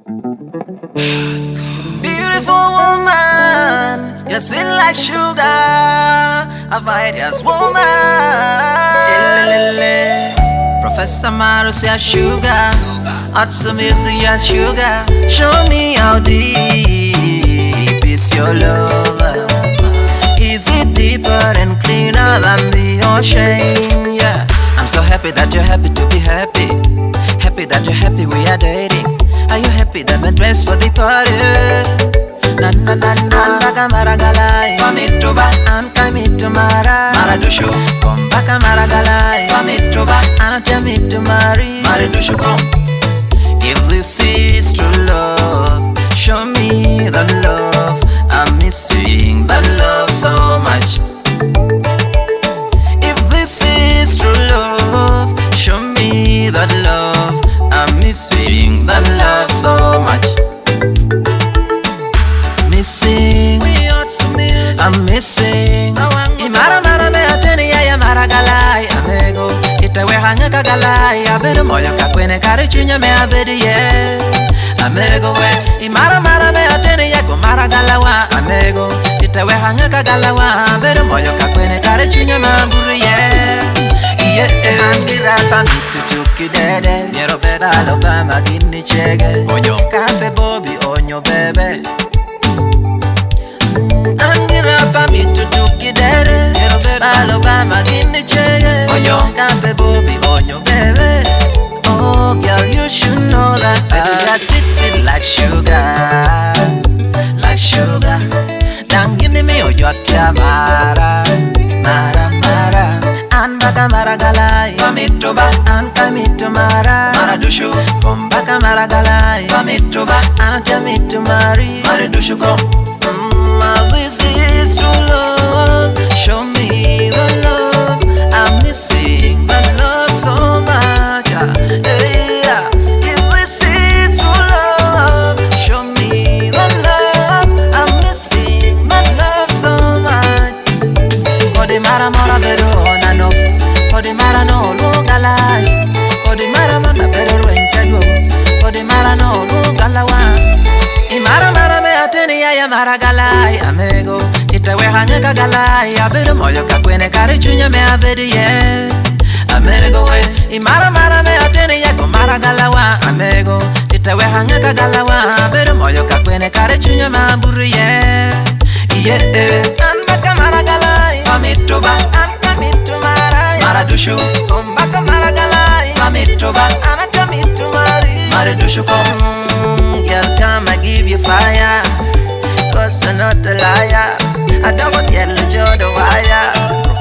Beautiful woman, you're sweet like sugar, a virus woman. Professor Maru says sugar, Atsumi says sugar. Show me how deep is your love. Is it deeper and cleaner than the ocean? Yeah, I'm so happy that you're happy to be happy. Happy that you're happy we are dating. Are you happy that my dress for the party? Na na na na. Baka maragalai, pamituba. Anka mitumara, maradushu. Kom baka maragalai, pamituba. Anata mitumari, maradushu kom. If this is true love, show me the love. I'm missing that love so much. If this is true love, show me that love. I'm missing that love so much. Missing, I'm missing. Imara mara me ateni ya maragalai amego. Itawe hanga kagalai abedo moyo kakwene karichunya me abedi ye. Amego we imara mara me ateni ya ko maragalawa amego. Itawe hanga kagalawa abedo moyo kakwene karichunya me aburi ye. Yeah, angira pamitutuki dede. Nyero beba loba magini chege. Onyo kape bobi onyo bebe. Angira pamitutuki dede. Nyero beba loba magini chege. Onyo kape bobi onyo bebe. Oh girl, you should know that baby, you're sweet, sweet like sugar. Like sugar. Dangini mi oyote mara. Mara, mara. Anbaka maragalai, pamituba. Anka mitumara, maradushu. Kombaka maragalai, pamituba. Anata mitumari, maradushu kom. This is true love. Show me the love. I'm missing that love so much. Yeah. If this is true love, show me the love. I'm missing that love so much. Kodi mara mora bedo nano, kodi mara no lugalai, kodi mara mana bedo rwenkedo, kodi mara no lugalawa. Imara mara me ateni ya maragalai amego. Itawe hanga kagalai abedo moyo kakwene karichunya me abedi ye. Amego we imara mara me ateni ya ko maragalawa amego. Itawe hanga kagalawa abedo moyo kakwene karichunya me aburi ye. Yeah, anbaka maragalai, pamituba. Anka mitumara, maradushu. Kombaka maragalai, pamituba. Anata mitumari, maradushu kom. Girl, come I give you fire, 'cause you're not a liar. I don't want to get the wire.